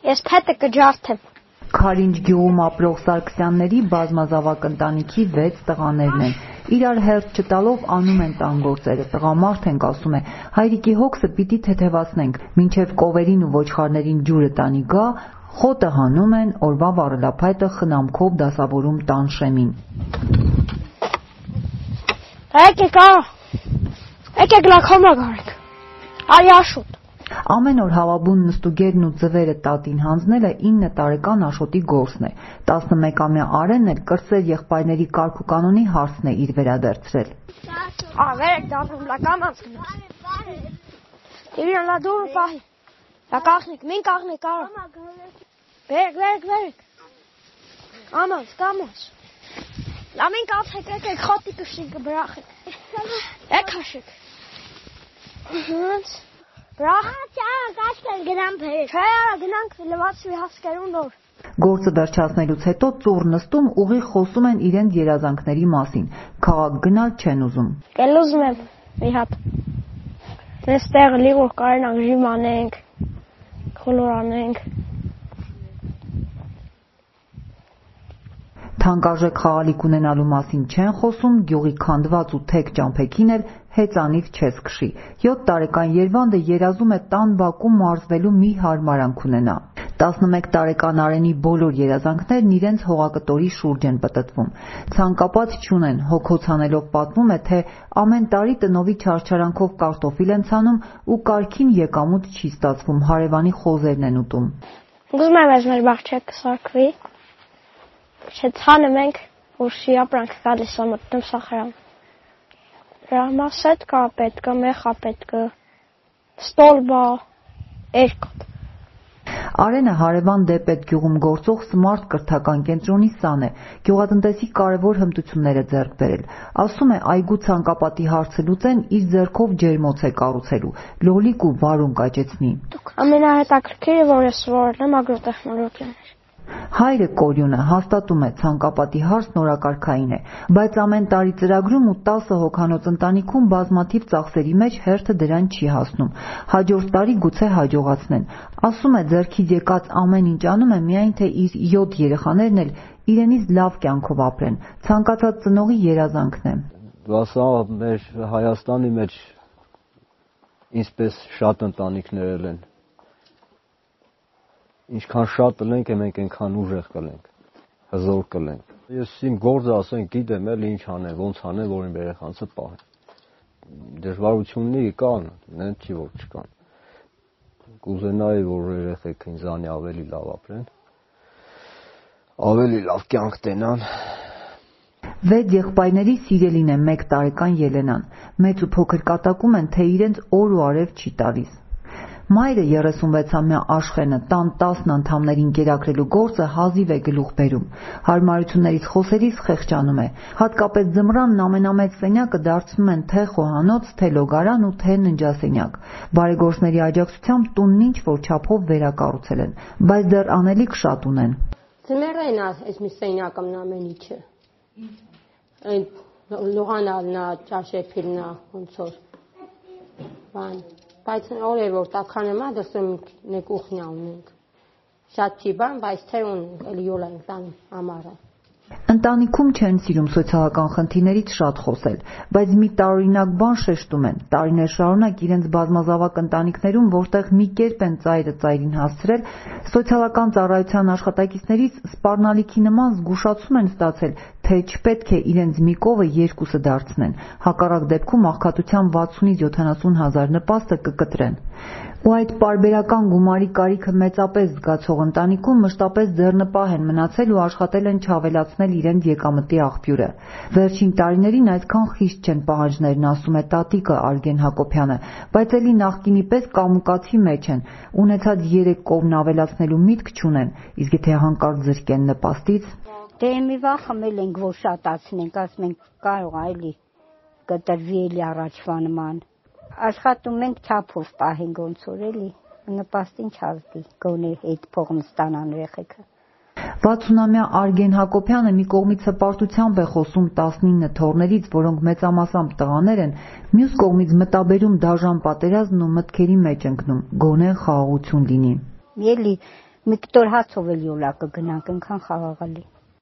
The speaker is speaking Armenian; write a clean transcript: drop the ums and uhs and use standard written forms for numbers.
Ես փետը կջարդեմ։ Քարինջ գյուղում ապրող Սարգսյանների բազմազավակ ընտանիքի 6 տղաներն են։ Իրար հերթ չտալով անում են տան գործերը։ Տղամարդ ենք, ասում է, հայրիկի հոգսը պիտի թեթևացնենք, մինչև կովերին ու ոչխարներին ջուրը տանի գա, խոտը հանում են, օրվա վառելափայտը խնամքով դասավորում տան շեմին։ Եկեք լաքոմա գարեք։ Արի Աշոտ։ Ամեն օր հավաբուն նստուգերն ու ձվերը տատին հանձնելը 9 տարեկան Աշոտի գործն է։ 11-ամյա Արենն էլ կրտսեր եղբայրների կարգ ու կանոնի հարցն է իր վերադարձրել։ Վերեք դառնում լակամանց գնաց։ Տիրան լա դուրը պահի։ Լակախնիկ, մին կախնիկ արա։ Վերեք։ Կամաց։ Լամին կացեք, եկեք խոտի կշինքը բրախեք։ Եկ հաշեք։ Բրախ։ Կաշկել գնամ փերեք։ Չէ, գնանք լվացվի հասկերուն նոր։ Գործը վերջացնելուց հետո ծուռ նստում ուղիղ խոսում են իրենց երազանքների մասին։ Քաղաք գնալ չեն ուզում։ Կել ուզում եմ մի հատ։ Այստեղ լիղոր կարենանք ժիմ անենք, խոլոր անենք։ Թանկարժեք խաղալիք ունենալու մասին չեն խոսում, գյուղի քանդված ու թեք ճամփեքին էլ հեծանիվ չես քշի։ 7 տարեկան Երվանդը երազում է տան բակում մարզվելու մի հարմարանք ունենա։ 11 տարեկան Արենի բոլոր երազանքներն իրենց հողակտորի շուրջ են պտտվում։ Ցանկապատ չունեն, հոգոցանելով պատմում է, թե ամեն տարի տնովի չարչարանքով կարտոֆիլ են ցանում ու կարգին եկամուտ չի ստացվում, հարևանի խոզերն են ուտում։ Ուզում եմ ես մեր բաղջակը սարքվի, չցանում ենք, ուրշի ապրանք գալիս է մտնում սախարան։ Ռահմասետ կա պետք է, մեխա պետք է, ստոլբա, երկոտ։ Արենը հարևան դեպետ գյուղում գործող Սմարթ կրթական կենտրոնի սան է, գյուղատնտեսի կարևոր հմտությունները ձեռք բերել։ Ասում է, այգու ցանկապատի հարցը լուծեն իր ձեռքով ջերմոց է կառուցելու, լոլիկ ու վարուն կաճեցնի։ Ամենահետաքրքիրը, որ ես սովորել եմ ագրոտեխնոլոգիաներ։ Հայրը Կորյունը հաստատում է ցանկապատի հարցն օրակարգային է, բայց ամեն տարի ծրագրում ու 10 հոգանոց ընտանիքում բազմաթիվ ծախսերի մեջ հերթը դրան չի հասնում։ Հաջորդ տարի գուցե հաջողացնեն։ Ասում է, ձեռքից եկած ամեն ինչ անում է միայն թե իր 7 երեխաներն էլ իրենից լավ կյանքով ապրեն։ Ցանկացած ծնողի երազանքն է։ Սա մեր Հայաստանի մեջ ինչպես շատ ընտանիքներ են։ Ինչքան շատ կլենք, մենք այնքան ուժեղ կլենք, հզոր կլենք։ Ես իմ գործը ասենք գիտեմ էլ ինչ անեմ, ոնց անեմ, որ իմ երեխանցը պահեմ։ Դժվարությունները կան, նեն չի որ չկան։ Կուզենայի, որ երեխեք ինձանի ավելի լավ ապրեն, ավելի լավ կյանք տենան։ 6 եղբայրների սիրելին է 1 տարեկան Ելենան։ Մեծ ու փոքր կատակում են, թե իրենց օր ու արև չի տալիս։ Մայրը 36-ամյա Աշխենը տան 10 անդամներին կերակրելու գործը հազիվ է գլուխ բերում։ Հարմարություններից խոսելիս խեղճանում է։ Հատկապես ձմռանն ամենամեծ սենյակը դարձնում են թե խոհանոց, թե լոգարան ու թե ննջասենյակ։ Բարեգործների աջակցությամբ տունն ինչ որ չափով վերակառուցել են, բայց դեռ անելիք շատ ունեն։ Ձմեռն է այս մի սենյակը ամեն ինչը։ Այն լողանալնա, ճաշեփիլնա, ոնց որ բան Բայց օրեր որ տաքանեմ դասում նե կուխնյա ունենք։ Շատ չի բան, բայց թե ունենք, էլի յոլ ենք տան ամառը։ Ընտանիքում չեն սիրում սոցիալական խնդիրներից շատ խոսել, բայց մի տարօրինակ բան շեշտում են։ Տարիներ շարունակ իրենց բազմազավակ ընտանիքներում, որտեղ մի կերպ են ծայրը ծայրին հասցրել, սոցիալական ծառայության աշխատակիցներից սպառնալիքի նման զգուշացում են ստացել, թե չպետք է իրենց մի կովը երկուսը դարձնեն։ Հակառակ դեպքում աղքատության 60-ից 70 հազար նպաստը կկտրեն։ Ու այդ պարբերական գումարի կարիքը մեծապես զգացող ընտանիքում մշտապես ձեռնպահ են մնացել ու աշխատել են չավելացնել իրենց եկամտի աղբյուրը։ Վերջին տարիներին այդքան խիստ չեն պահանջներն, ասում է տատիկը Արգեն Հակոբյանը, բայց էլի նախկինի պես կամուկացի մեջ են, ունեցած 3 կովն ավելացնելու միտք չունեն, իսկ եթե հանկարծ զրկեն նպաստից։ Դե մի վաղ խմել ենք, որ շատացնենք, ասում ենք կարող այլի կտրվի էլի առաջվա նման։ Աշխատում ենք չափով պահենք ոնց որ էլի, նպաստին չազդի, գոնե այդ փողն ստանան երեխեքը։ 60-ամյա Արգեն Հակոբյանը մի կողմից հպարտությամբ է խոսում 19 թոռներից, որոնք մեծամասամբ տղաներ են, մյուս կողմից մտաբերում դաժան պատերազմն ու մտքերի մեջ ընկնում, գոնե խաղաղություն լինի։ Էլի մի կտոր հացով էլ յոլա կգնանք, ընքան խաղաղալի։